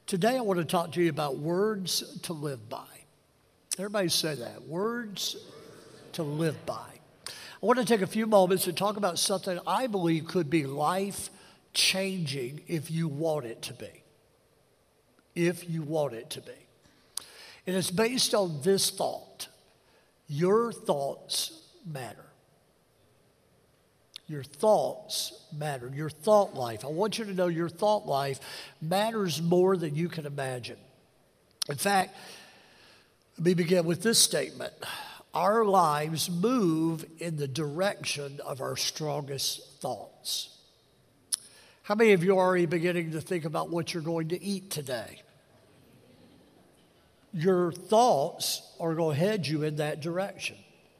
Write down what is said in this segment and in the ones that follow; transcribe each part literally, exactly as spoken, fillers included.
Today I want to talk to you about words to live by. Everybody say that, words to live by. I want to take a few moments to talk about something I believe could be life-changing if you want it to be. If you want it to be. And it's based on this thought. Your thoughts matter. Your thoughts matter. Your thought life. I want you to know your thought life matters more than you can imagine. In fact, let me begin with this statement. Our lives move in the direction of our strongest thoughts. How many of you are already beginning to think about what you're going to eat today? Your thoughts are going to head you in that direction.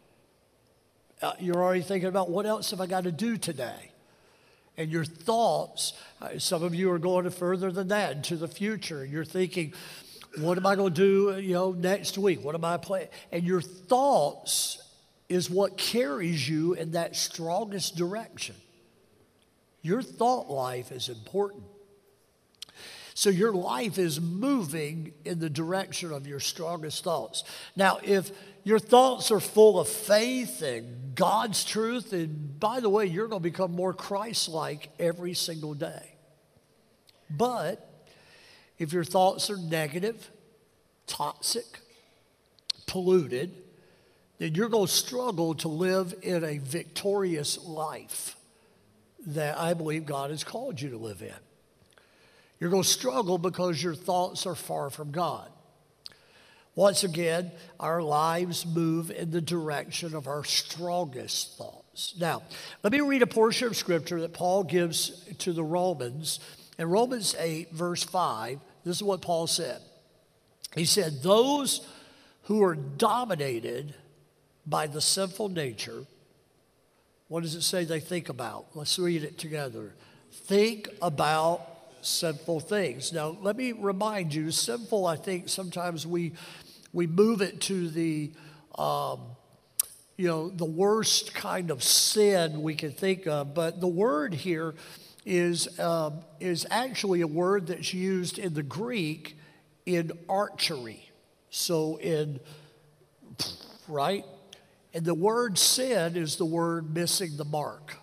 Uh, you're already thinking about what else have I got to do today? And your thoughts, uh, some of you are going further than that into the future. And you're thinking, what am I going to do, you know, next week? What am I planning? And your thoughts is what carries you in that strongest direction. Your thought life is important. So your life is moving in the direction of your strongest thoughts. Now, if your thoughts are full of faith and God's truth, and by the way, you're going to become more Christ-like every single day. But if your thoughts are negative, toxic, polluted, then you're going to struggle to live in a victorious life that I believe God has called you to live in. You're going to struggle because your thoughts are far from God. Once again, our lives move in the direction of our strongest thoughts. Now, let me read a portion of Scripture that Paul gives to the Romans. In Romans eight, verse five, this is what Paul said. He said, those who are dominated by the sinful nature, what does it say they think about? Let's read it together. Think about sinful things. Now, let me remind you, sinful, I think sometimes we we move it to the, um, you know, the worst kind of sin we can think of. But the word here is um, is actually a word that's used in the Greek in archery. So in, right? And the word sin is the word missing the mark.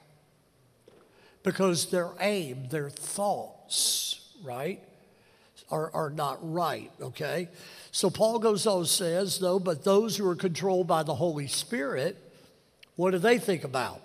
Because their aim, their thoughts, right, are, are not right, okay? So Paul goes on and says, though, but those who are controlled by the Holy Spirit, what do they think about?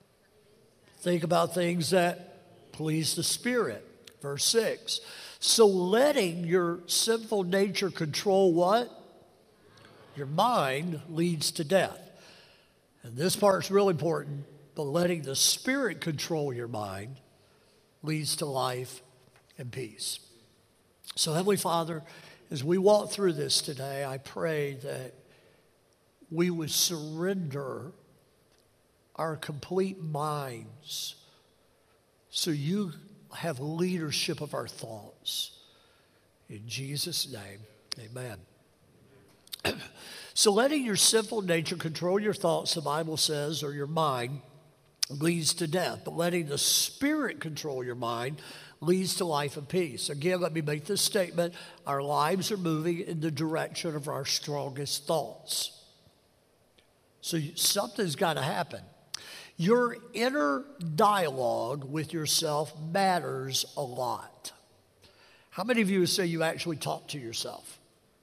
Think about things that please the Spirit. Verse six. So letting your sinful nature control what? Your mind leads to death. And this part's real important. But letting the Spirit control your mind leads to life and peace. So Heavenly Father, as we walk through this today, I pray that we would surrender our complete minds so you have leadership of our thoughts. In Jesus' name, amen. So letting your sinful nature control your thoughts, the Bible says, or your mind, leads to death. But letting the Spirit control your mind leads to life and peace. Again, let me make this statement. Our lives are moving in the direction of our strongest thoughts. So something's got to happen. Your inner dialogue with yourself matters a lot. How many of you say you actually talk to yourself?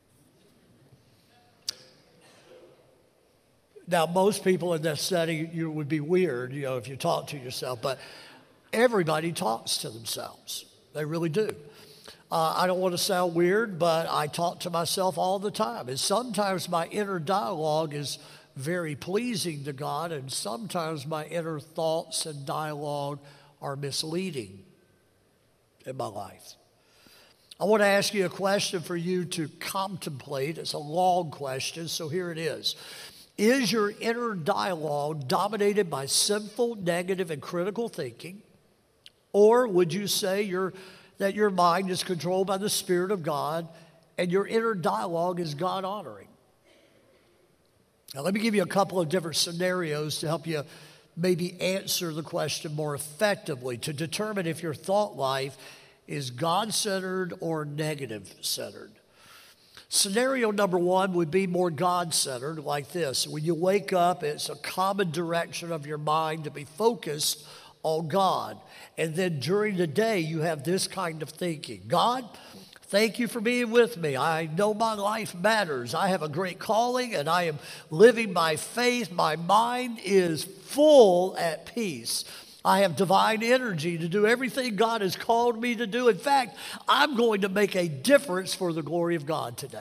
Now, most people in that setting, you would be weird, you know, if you talk to yourself, but everybody talks to themselves. They really do. Uh, I don't want to sound weird, but I talk to myself all the time. And sometimes my inner dialogue is very pleasing to God, and sometimes my inner thoughts and dialogue are misleading in my life. I want to ask you a question for you to contemplate. It's a long question, so here it is. Is your inner dialogue dominated by sinful, negative, and critical thinking? Or would you say your, that your mind is controlled by the Spirit of God and your inner dialogue is God-honoring? Now, let me give you a couple of different scenarios to help you maybe answer the question more effectively, to determine if your thought life is God-centered or negative-centered. Scenario number one would be more God-centered, like this. When you wake up, it's a common direction of your mind to be focused on God. And then during the day, you have this kind of thinking. God, thank you for being with me. I know my life matters. I have a great calling, and I am living by faith. My mind is full at peace. I have divine energy to do everything God has called me to do. In fact, I'm going to make a difference for the glory of God today.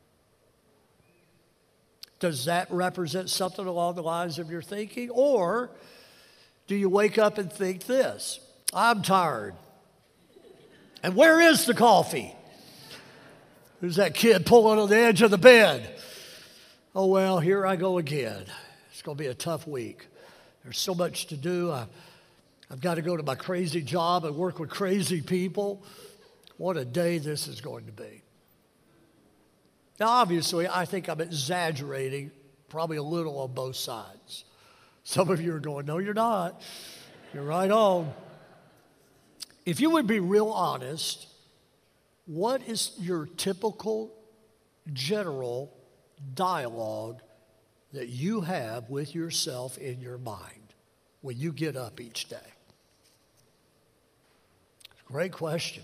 Does that represent something along the lines of your thinking? Or do you wake up and think this? I'm tired. And where is the coffee? Who's that kid pulling on the edge of the bed? Oh, well, here I go again. It's going to be a tough week. There's so much to do. I, I've got to go to my crazy job and work with crazy people. What a day this is going to be. Now, obviously, I think I'm exaggerating probably a little on both sides. Some of you are going, no, you're not. You're right on. If you would be real honest, what is your typical general dialogue that you have with yourself in your mind when you get up each day? Great question.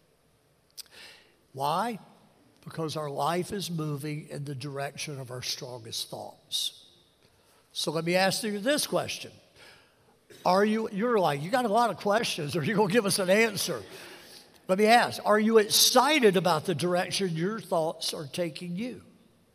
Why? Because our life is moving in the direction of our strongest thoughts. So let me ask you this question. Are you, you're like, you got a lot of questions, or you're going to give us an answer. Let me ask, are you excited about the direction your thoughts are taking you?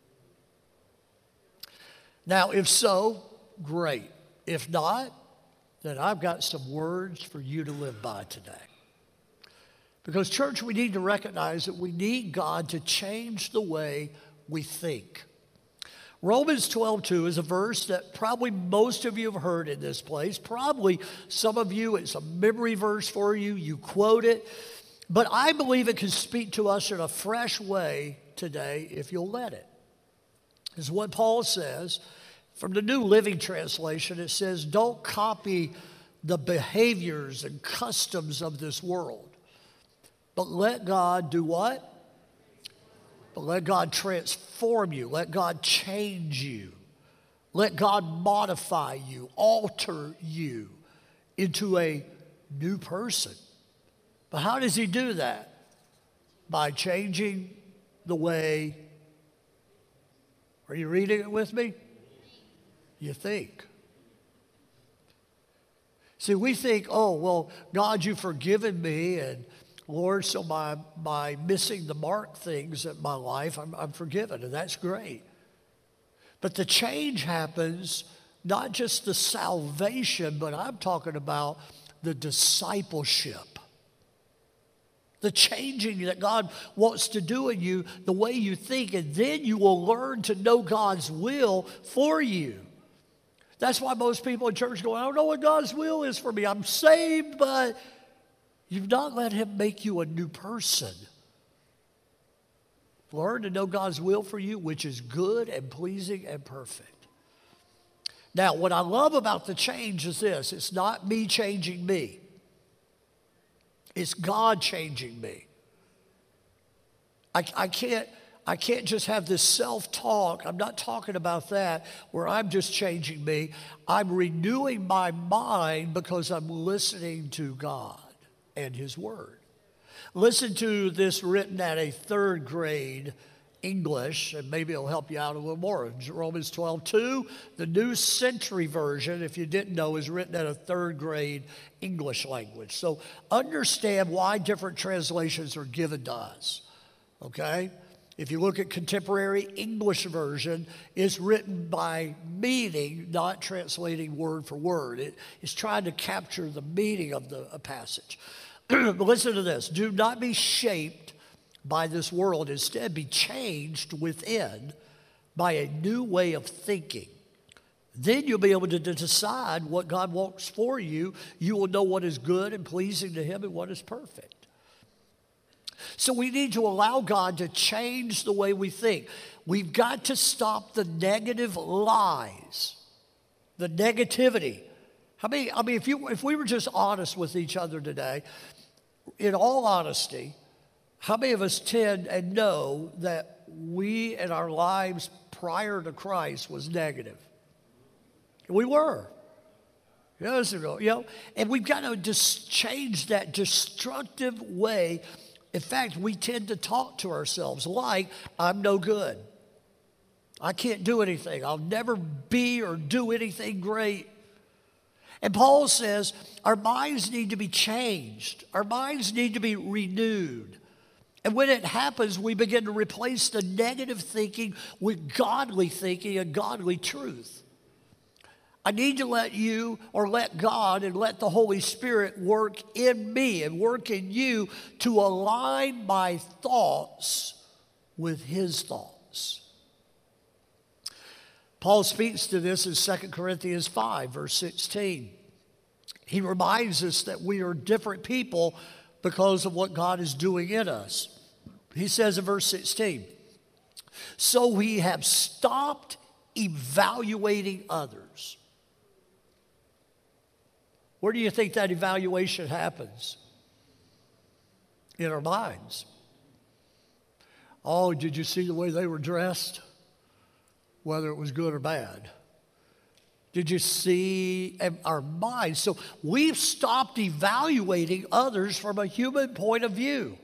Now, if so, great. If not, then I've got some words for you to live by today. Because, church, we need to recognize that we need God to change the way we think. Romans twelve two is a verse that probably most of you have heard in this place. Probably some of you, it's a memory verse for you. You quote it. But I believe it can speak to us in a fresh way today if you'll let it. This is what Paul says. From the New Living Translation, it says, don't copy the behaviors and customs of this world. But let God do what? But let God transform you. Let God change you. Let God modify you, alter you into a new person. But how does he do that? By changing the way, are you reading it with me? You think. See, we think, oh, well, God, you've forgiven me, and Lord, so my, my missing the mark things in my life, I'm, I'm forgiven, and that's great. But the change happens, not just the salvation, but I'm talking about the discipleship. The changing that God wants to do in you, the way you think, and then you will learn to know God's will for you. That's why most people in church go, I don't know what God's will is for me. I'm saved, but you've not let him make you a new person. Learn to know God's will for you, which is good and pleasing and perfect. Now, what I love about the change is this. It's not me changing me. It's God changing me. I, I can't, I can't just have this self-talk. I'm not talking about that where I'm just changing me. I'm renewing my mind because I'm listening to God and his word. Listen to this written at a third grade English, and maybe it'll help you out a little more. Romans twelve two, the New Century Version, if you didn't know, is written at a third grade English language. So understand why different translations are given to us, okay? If you look at Contemporary English Version, it's written by meaning, not translating word for word. It, it's trying to capture the meaning of the a passage. But listen to this. Do not be shaped by this world. Instead, be changed within by a new way of thinking. Then you'll be able to decide what God wants for you. You will know what is good and pleasing to him and what is perfect. So we need to allow God to change the way we think. We've got to stop the negative lies, the negativity. I mean, I mean, if you if we were just honest with each other today, in all honesty, how many of us tend and know that we and our lives prior to Christ was negative? We were. Yes, you know, and we've got to just change that destructive way. In fact, we tend to talk to ourselves like, I'm no good. I can't do anything. I'll never be or do anything great. And Paul says our minds need to be changed. Our minds need to be renewed. And when it happens, we begin to replace the negative thinking with godly thinking and godly truth. I need to let you or let God and let the Holy Spirit work in me and work in you to align my thoughts with His thoughts. Paul speaks to this in Second Corinthians five, verse sixteen. He reminds us that we are different people because of what God is doing in us. He says in verse sixteen, so we have stopped evaluating others. Where do you think that evaluation happens? In our minds. Oh, did you see the way they were dressed? Whether it was good or bad. Did you see our minds? So we've stopped evaluating others from a human point of view.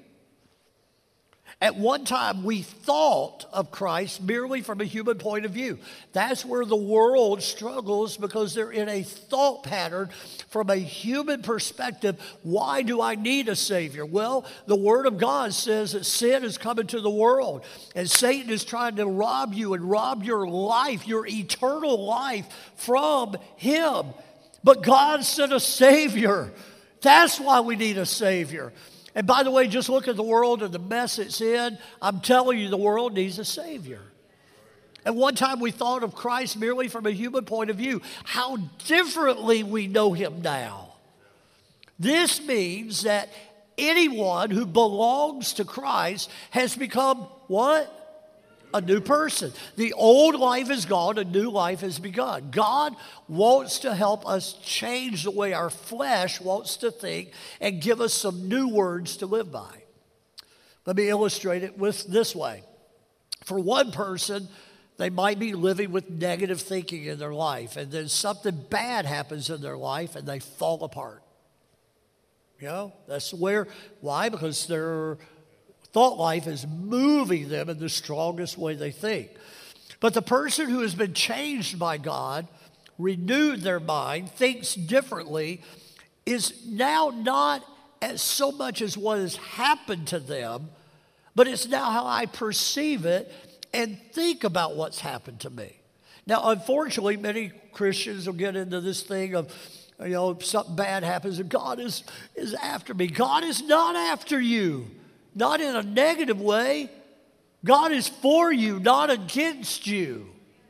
At one time, we thought of Christ merely from a human point of view. That's where the world struggles because they're in a thought pattern from a human perspective. Why do I need a Savior? Well, the Word of God says that sin is coming to the world, and Satan is trying to rob you and rob your life, your eternal life, from Him. But God sent a Savior. That's why we need a Savior. And by the way, just look at the world and the mess it's in. I'm telling you, the world needs a Savior. At one time, we thought of Christ merely from a human point of view. How differently we know Him now. This means that anyone who belongs to Christ has become what? A new person. The old life is gone, a new life has begun. God wants to help us change the way our flesh wants to think and give us some new words to live by. Let me illustrate it with this way. For one person, they might be living with negative thinking in their life, and then something bad happens in their life and they fall apart. You know, that's where, why? Because they're thought life is moving them in the strongest way they think. But the person who has been changed by God, renewed their mind, thinks differently, is now not as so much as what has happened to them, but it's now how I perceive it and think about what's happened to me. Now, unfortunately, many Christians will get into this thing of, you know, something bad happens and God is, is after me. God is not after you. Not in a negative way. God is for you, not against you.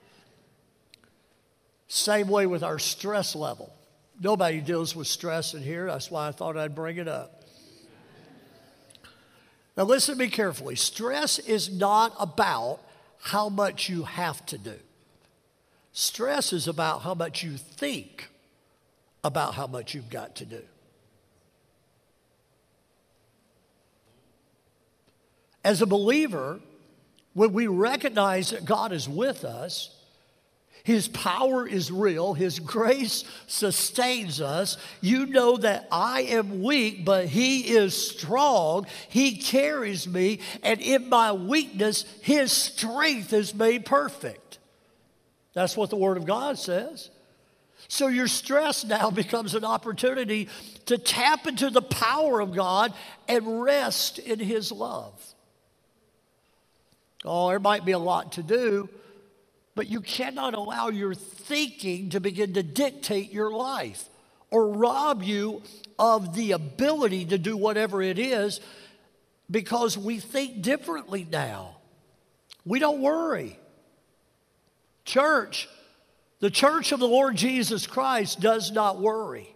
Same way with our stress level. Nobody deals with stress in here. That's why I thought I'd bring it up. Now listen to me carefully. Stress is not about how much you have to do. Stress is about how much you think about how much you've got to do. As a believer, when we recognize that God is with us, His power is real, His grace sustains us. You know that I am weak, but He is strong. He carries me, and in my weakness, His strength is made perfect. That's what the Word of God says. So your stress now becomes an opportunity to tap into the power of God and rest in His love. Oh, there might be a lot to do, but you cannot allow your thinking to begin to dictate your life or rob you of the ability to do whatever it is because we think differently now. We don't worry. Church, the church of the Lord Jesus Christ does not worry.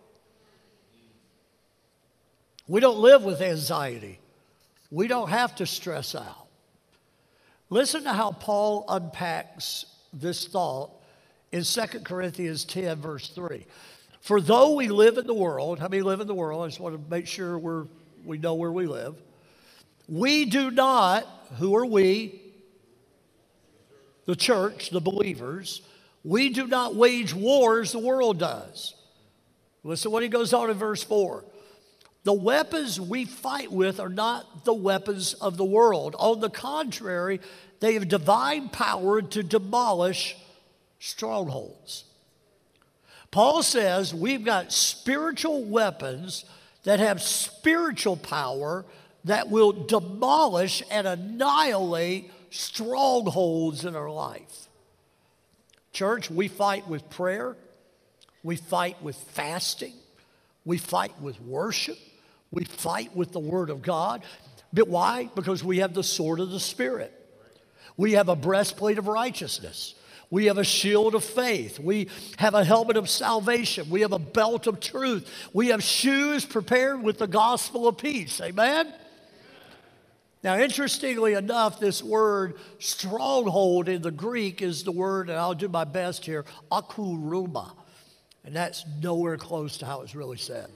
We don't live with anxiety. We don't have to stress out. Listen to how Paul unpacks this thought in Second Corinthians ten, verse three. For though we live in the world, how many live in the world? I just want to make sure we're We know where we live. We do not, who are we? The church, the believers. We do not wage war as the world does. Listen what he goes on in verse four. The weapons we fight with are not the weapons of the world. On the contrary, they have divine power to demolish strongholds. Paul says we've got spiritual weapons that have spiritual power that will demolish and annihilate strongholds in our life. Church, we fight with prayer. We fight with fasting. We fight with worship. We fight with the Word of God. But why? Because we have the sword of the Spirit. We have a breastplate of righteousness. We have a shield of faith. We have a helmet of salvation. We have a belt of truth. We have shoes prepared with the gospel of peace. Amen? Now, interestingly enough, this word stronghold in the Greek is the word, and I'll do my best here, akuruma. And that's nowhere close to how it's really said.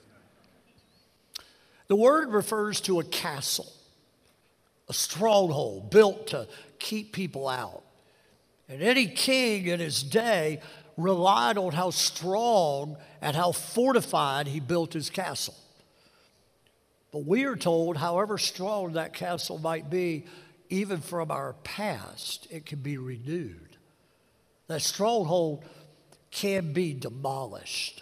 The word refers to a castle, a stronghold built to keep people out. And any king in his day relied on how strong and how fortified he built his castle. But we are told, however strong that castle might be, even from our past, it can be renewed. That stronghold can be demolished.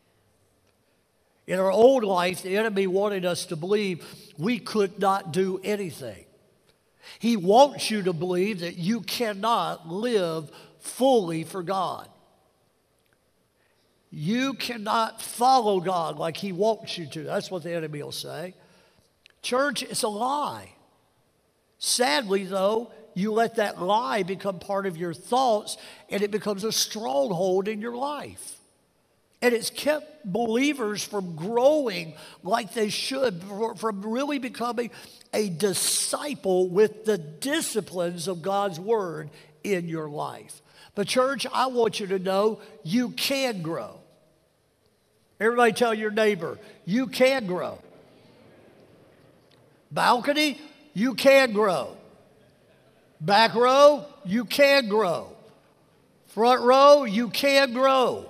In our old life, the enemy wanted us to believe we could not do anything. He wants you to believe that you cannot live fully for God. You cannot follow God like He wants you to. That's what the enemy will say. Church, it's a lie. Sadly, though, you let that lie become part of your thoughts, and it becomes a stronghold in your life. And it's kept believers from growing like they should, from really becoming a disciple with the disciplines of God's Word in your life. But church, I want you to know you can grow. Everybody tell your neighbor, you can grow. Balcony, you can grow. Back row, you can grow. Front row, you can grow.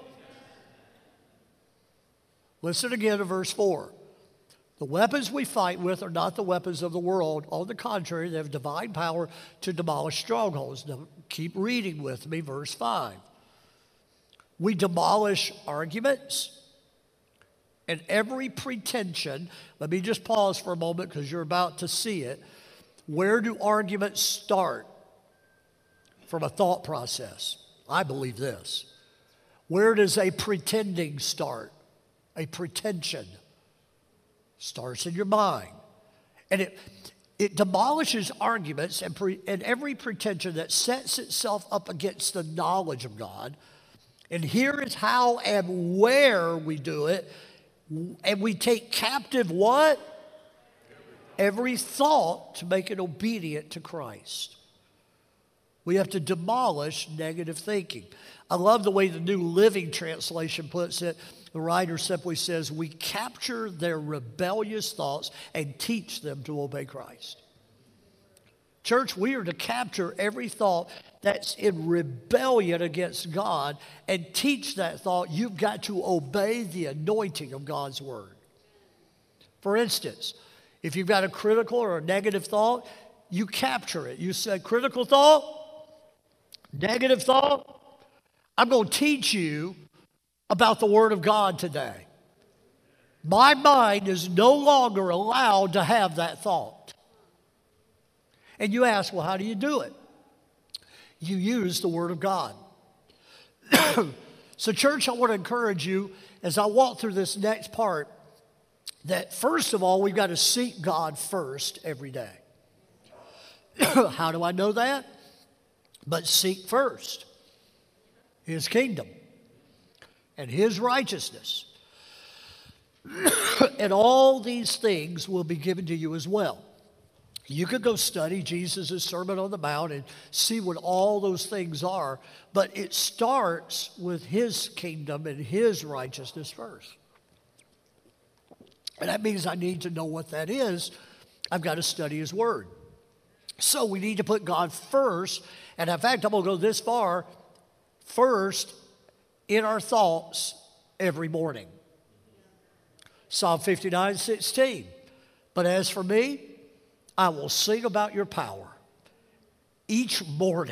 Listen again to verse four. The weapons we fight with are not the weapons of the world. On the contrary, they have divine power to demolish strongholds. Now, keep reading with me, verse five. We demolish arguments and every pretension. Let me just pause for a moment because you're about to see it. Where do arguments start? From a thought process. I believe this. Where does a pretending start? A pretension starts in your mind. And it, it demolishes arguments and, pre, and every pretension that sets itself up against the knowledge of God. And here is how and where we do it. And we take captive what? Every thought to make it obedient to Christ. We have to demolish negative thinking. I love the way the New Living Translation puts it. The writer simply says, we capture their rebellious thoughts and teach them to obey Christ. Church, we are to capture every thought that's in rebellion against God and teach that thought you've got to obey the anointing of God's Word. For instance, if you've got a critical or a negative thought, you capture it. You say, critical thought, negative thought, I'm going to teach you about the Word of God today. My mind is no longer allowed to have that thought. And you ask, well, how do you do it? You use the Word of God. So, church, I want to encourage you as I walk through this next part that, first of all, we've got to seek God first every day. How do I know that? But seek first His kingdom and His righteousness. And all these things will be given to you as well. You could go study Jesus' Sermon on the Mount and see what all those things are, but it starts with His kingdom and His righteousness first. And that means I need to know what that is. I've got to study His Word. So we need to put God first. And in fact, I'm going to go this far, first in our thoughts every morning. Psalm fifty-nine, sixteen. But as for me, I will sing about your power each morning.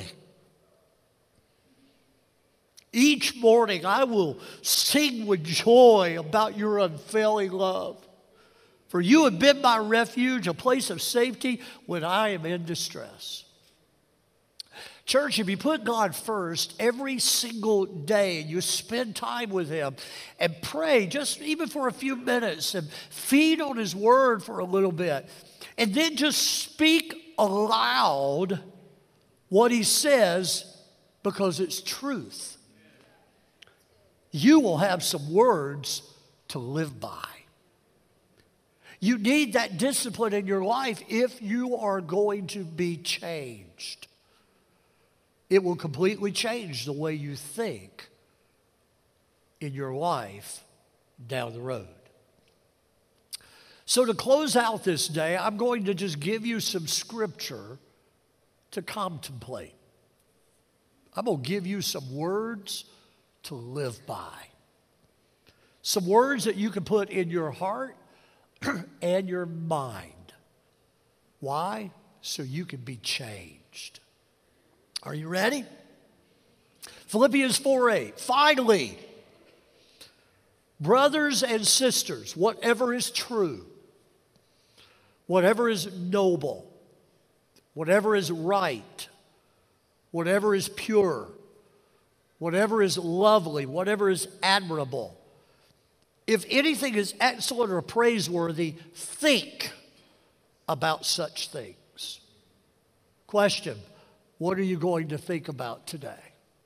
Each morning I will sing with joy about your unfailing love. For you have been my refuge, a place of safety when I am in distress. Church, if you put God first every single day and you spend time with Him and pray just even for a few minutes and feed on His Word for a little bit and then just speak aloud what He says because it's truth, you will have some words to live by. You need that discipline in your life if you are going to be changed. It will completely change the way you think in your life down the road. So to close out this day, I'm going to just give you some scripture to contemplate. I'm going to give you some words to live by. Some words that you can put in your heart and your mind. Why? So you can be changed. Are you ready? Philippians four eight. Finally, brothers and sisters, whatever is true, whatever is noble, whatever is right, whatever is pure, whatever is lovely, whatever is admirable, if anything is excellent or praiseworthy, think about such things. Question: what are you going to think about today?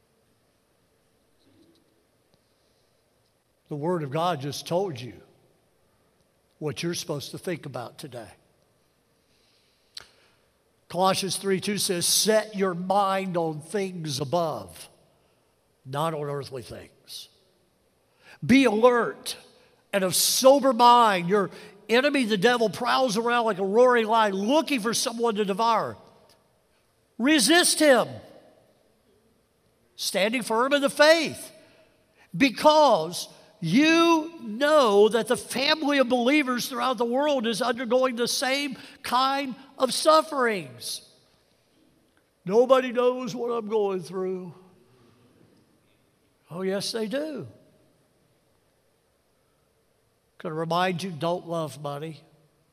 The Word of God just told you what you're supposed to think about today. Colossians three two says, set your mind on things above, not on earthly things. Be alert and of sober mind. Your enemy, the devil, prowls around like a roaring lion looking for someone to devour. Resist him, standing firm in the faith, because you know that the family of believers throughout the world is undergoing the same kind of sufferings. Nobody knows what I'm going through. Oh, yes, they do. Going to remind you, don't love money.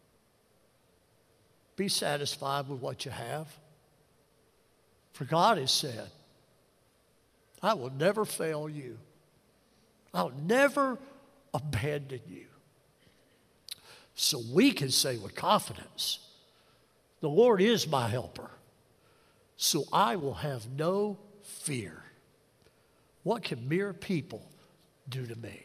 Be satisfied with what you have. For God has said, I will never fail you. I'll never abandon you. So we can say with confidence, the Lord is my helper, so I will have no fear. What can mere people do to me?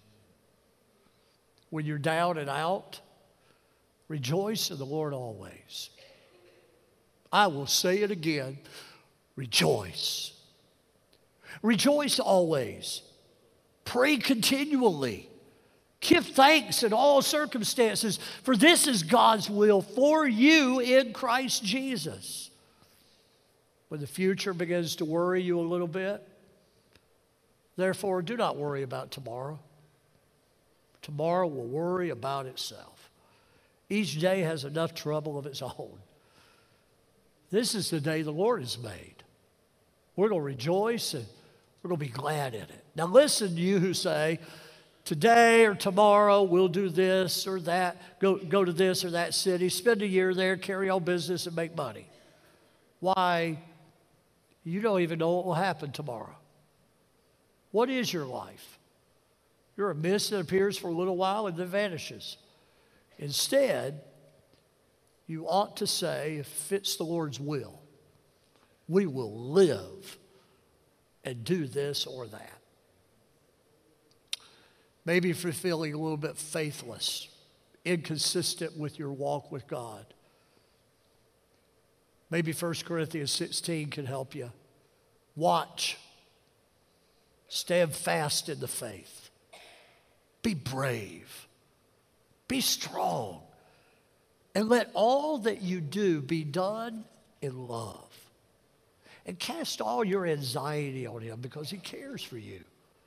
When you're down and out, rejoice in the Lord always. I will say it again, rejoice. Rejoice always. Pray continually. Give thanks in all circumstances, for this is God's will for you in Christ Jesus. When the future begins to worry you a little bit, therefore do not worry about tomorrow. Tomorrow will worry about itself. Each day has enough trouble of its own. This is the day the Lord has made. We're going to rejoice and we're going to be glad in it. Now listen, you who say, today or tomorrow we'll do this or that, go, go to this or that city, spend a year there, carry on business and make money. Why? You don't even know what will happen tomorrow. What is your life? You're a mist that appears for a little while and then vanishes. Instead, you ought to say, if it's the Lord's will, we will live and do this or that. Maybe if you're feeling a little bit faithless, inconsistent with your walk with God, maybe First Corinthians sixteen can help you. Watch. Stand fast in the faith. Be brave. Be strong. And let all that you do be done in love. And cast all your anxiety on him because he cares for you.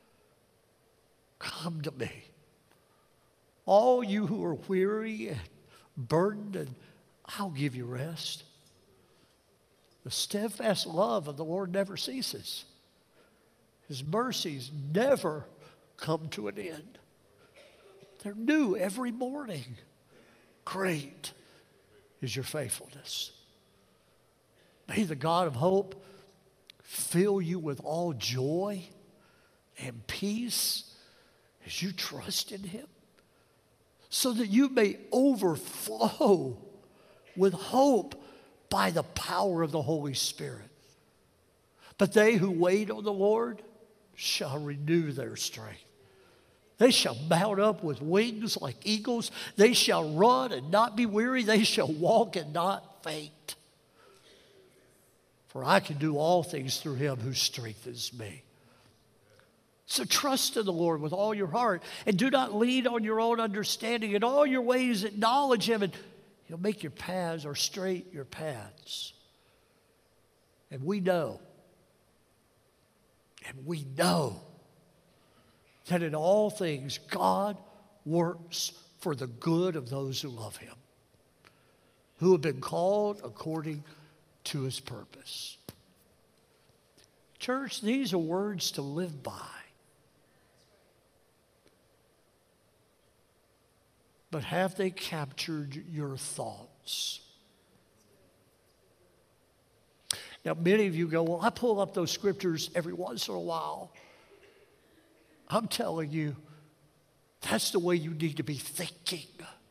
Come to me. All you who are weary and burdened, and I'll give you rest. The steadfast love of the Lord never ceases. His mercies never come to an end. They're new every morning. Great is your faithfulness. May the God of hope fill you with all joy and peace as you trust in him, so that you may overflow with hope by the power of the Holy Spirit. But they who wait on the Lord shall renew their strength. They shall mount up with wings like eagles. They shall run and not be weary. They shall walk and not faint. For I can do all things through him who strengthens me. So trust in the Lord with all your heart, and do not lean on your own understanding. In all your ways acknowledge him, and he'll make your paths, or straight your paths. And we know, and we know that in all things God works for the good of those who love him, who have been called according to his purpose. Church, these are words to live by. But have they captured your thoughts? Now, many of you go, well, I pull up those scriptures every once in a while. I'm telling you, that's the way you need to be thinking.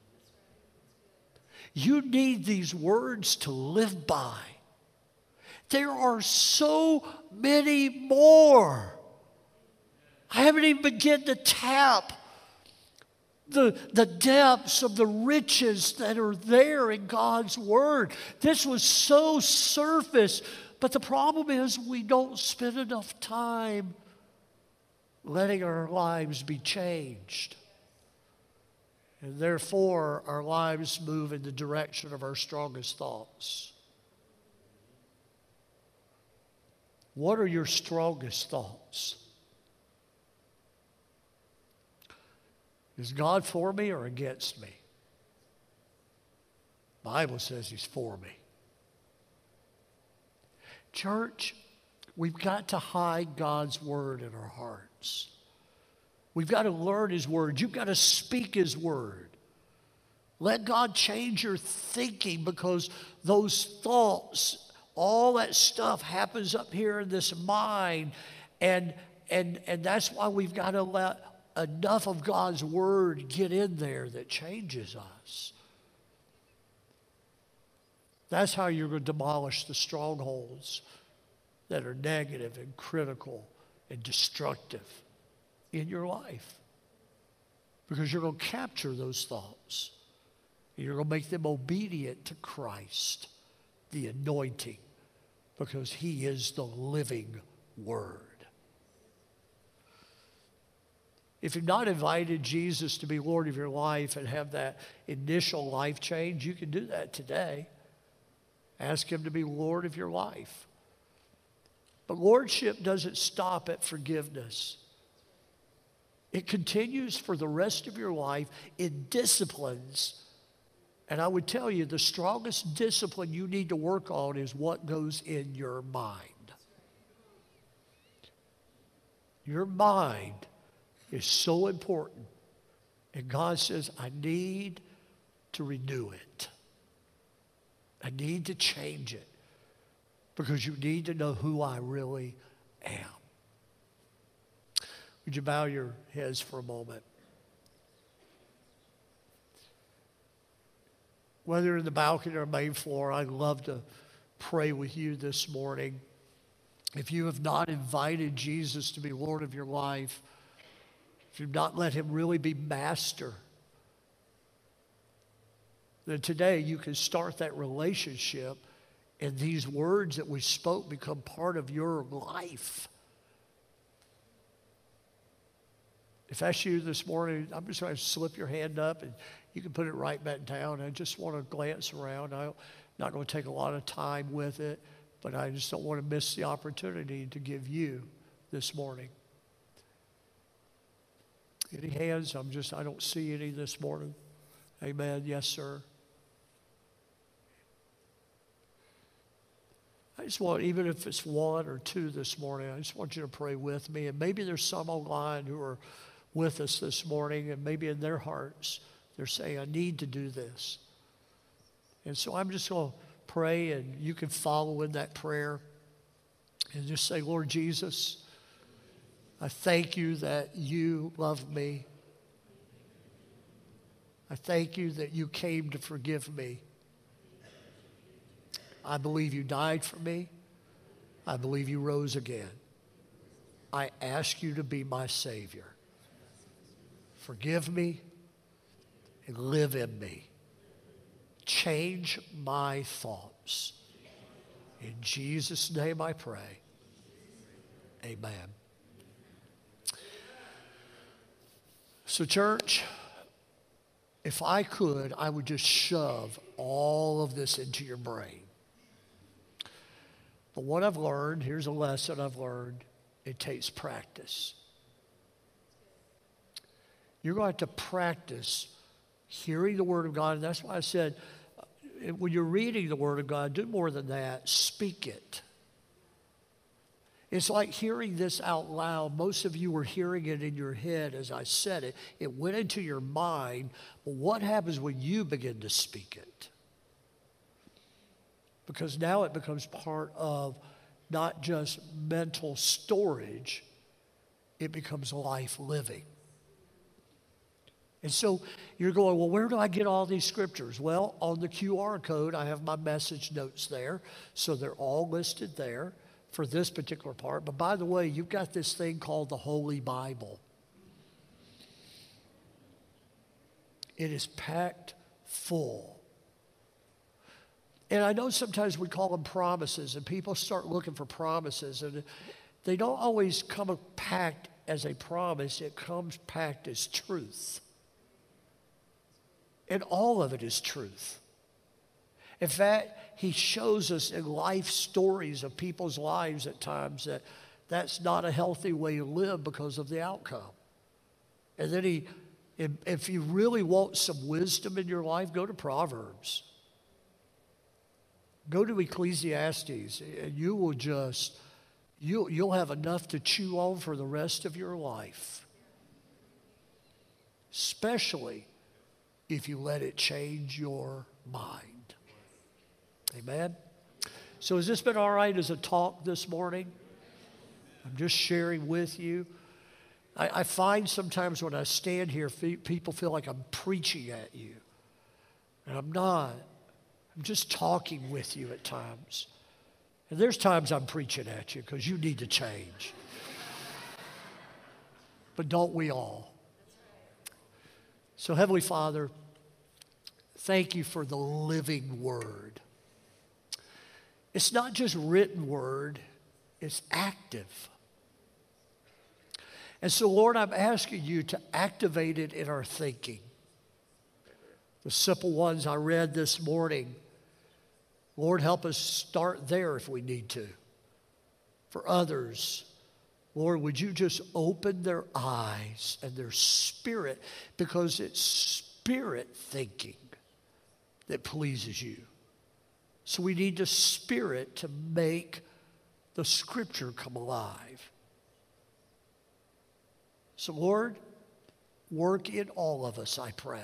You need these words to live by. There are so many more. I haven't even begun to tap the, the depths of the riches that are there in God's Word. This was so surface, but the problem is we don't spend enough time letting our lives be changed. And therefore, our lives move in the direction of our strongest thoughts. What are your strongest thoughts? Is God for me or against me? The Bible says he's for me. Church, we've got to hide God's word in our hearts. We've got to learn his word. You've got to speak his word. Let God change your thinking, because those thoughts, all that stuff happens up here in this mind. And, and, and that's why we've got to let enough of God's word get in there that changes us. That's how you're going to demolish the strongholds that are negative and critical and destructive in your life. Because you're going to capture those thoughts. And you're going to make them obedient to Christ, the anointing, because he is the living word. If you've not invited Jesus to be Lord of your life and have that initial life change, you can do that today. Ask him to be Lord of your life. But lordship doesn't stop at forgiveness. It continues for the rest of your life in disciplines. And I would tell you, the strongest discipline you need to work on is what goes in your mind. Your mind is so important. And God says, I need to renew it. I need to change it, because you need to know who I really am. Would you bow your heads for a moment? Whether in the balcony or main floor, I'd love to pray with you this morning. If you have not invited Jesus to be Lord of your life, if you've not let him really be master, then today you can start that relationship, and these words that we spoke become part of your life. If that's you this morning, I'm just going to slip your hand up, and you can put it right back down. I just want to glance around. I'm not going to take a lot of time with it, but I just don't want to miss the opportunity to give you this morning. Any hands? I'm just, I don't see any this morning. Amen. Yes, sir. I just want, even if it's one or two this morning, I just want you to pray with me. And maybe there's some online who are with us this morning, and maybe in their hearts, they're saying, I need to do this. And so I'm just going to pray, and you can follow in that prayer and just say, Lord Jesus, I thank you that you love me. I thank you that you came to forgive me. I believe you died for me. I believe you rose again. I ask you to be my Savior. Forgive me and live in me. Change my thoughts. In Jesus' name I pray. Amen. So, church, if I could, I would just shove all of this into your brain. But what I've learned, here's a lesson I've learned, it takes practice. You're going to have to practice hearing the Word of God. And that's why I said, when you're reading the Word of God, do more than that. Speak it. It's like hearing this out loud. Most of you were hearing it in your head as I said it. It went into your mind. But what happens when you begin to speak it? Because now it becomes part of not just mental storage, it becomes life living. And so you're going, well, where do I get all these scriptures? Well, on the Q R code, I have my message notes there. So they're all listed there for this particular part. But by the way, you've got this thing called the Holy Bible. It is packed full. And I know sometimes we call them promises, and people start looking for promises, and they don't always come packed as a promise. It comes packed as truth. And all of it is truth. In fact, he shows us in life stories of people's lives at times that that's not a healthy way to live because of the outcome. And then he, if, if you really want some wisdom in your life, go to Proverbs. Go to Ecclesiastes, and you will just, you, you'll have enough to chew on for the rest of your life. Especially if you let it change your mind. Amen? So has this been all right as a talk this morning? I'm just sharing with you. I, I find sometimes when I stand here, people feel like I'm preaching at you. And I'm not. I'm just talking with you at times. And there's times I'm preaching at you because you need to change. But don't we all? So Heavenly Father, thank you for the living word. It's not just written word, it's active. And so, Lord, I'm asking you to activate it in our thinking. The simple ones I read this morning, Lord, help us start there if we need to. For others, Lord, would you just open their eyes and their spirit, because it's spirit thinking that pleases you. So we need the Spirit to make the Scripture come alive. So Lord, work in all of us, I pray.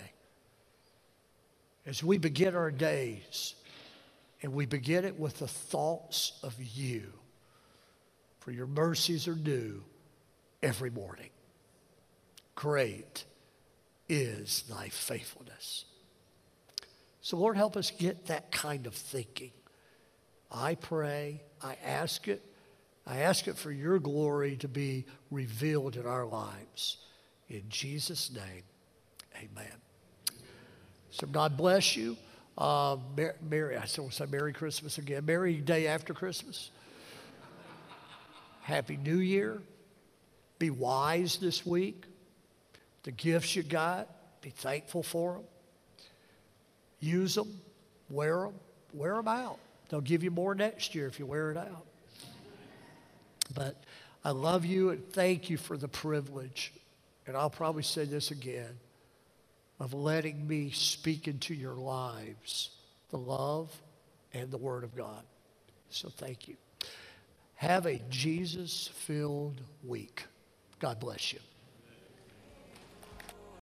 As we begin our days, and we begin it with the thoughts of you. For your mercies are new every morning. Great is thy faithfulness. So Lord, help us get that kind of thinking. I pray, I ask it, I ask it for your glory to be revealed in our lives. In Jesus' name, amen. So God bless you. Uh, Merry, I still want to say Merry Christmas again. Merry day after Christmas. Happy New Year. Be wise this week. The gifts you got, be thankful for them. Use them, wear them, wear them out. They'll give you more next year if you wear it out. But I love you and thank you for the privilege, and I'll probably say this again, of letting me speak into your lives the love and the Word of God. So thank you. Have a Jesus-filled week. God bless you.